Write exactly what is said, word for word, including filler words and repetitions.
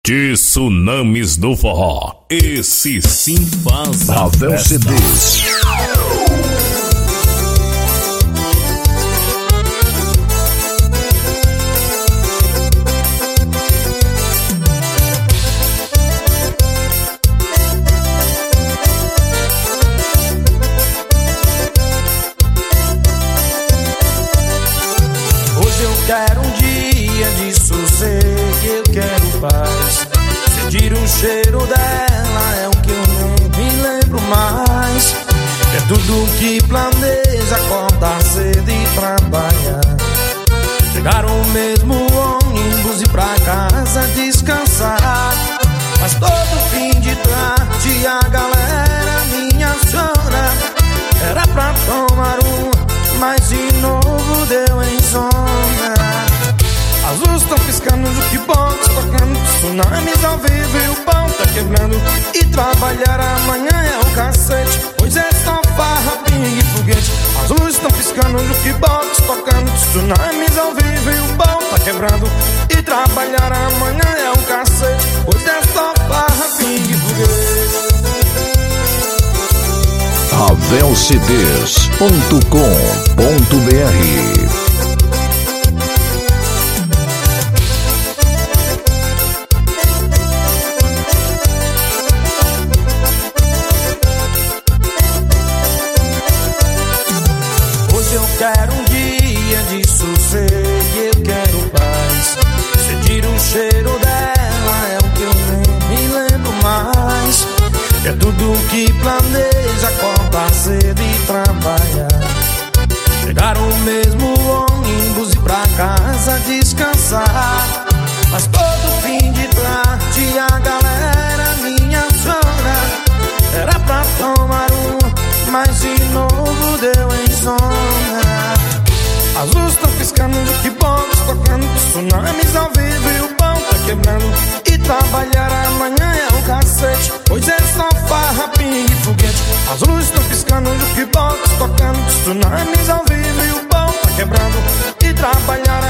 Tsunamis do Forró. Esse sim faz a Ravel C Ds. Hoje eu quero um dia de sossego, eu quero paz. Sentir o cheiro dela é o que eu não me lembro mais. É tudo que planeja, acordar cedo e trabalhar, pegar o mesmo ônibus e pra casa descansar. Mas todo fim de tarde a galera minha chora. Era pra tomar um, mas de novo deu em zona. As luzes estão piscando, jukebox tocando, tsunamis ao vivo e o pão tá quebrando. E trabalhar amanhã é o cacete, pois é só farra, pingue e foguete. As luzes estão piscando, jukebox tocando, tsunamis ao vivo e o pão tá quebrando. E trabalhar amanhã é o cacete, pois é só farra, pingue e foguete. Ravel C Ds ponto com ponto B R. Eu quero um dia de sossego, eu quero paz. Sentir o cheiro dela é o que eu nem me lembro mais. É tudo que planeja, acordar cedo e trabalhar, pegar o mesmo ônibus e pra casa descansar. Mas todo fim de tarde a galera minha chora. Era pra tomar um, mas de novo deu em zona. As luzes estão piscando, jukebox tocando, tsunamis ao vivo e o pão tá quebrando. E trabalhar amanhã é o cacete, pois é só farra, pingue e foguete. As luzes estão piscando, jukebox tocando, tsunamis ao vivo e o pão tá quebrando. E trabalhar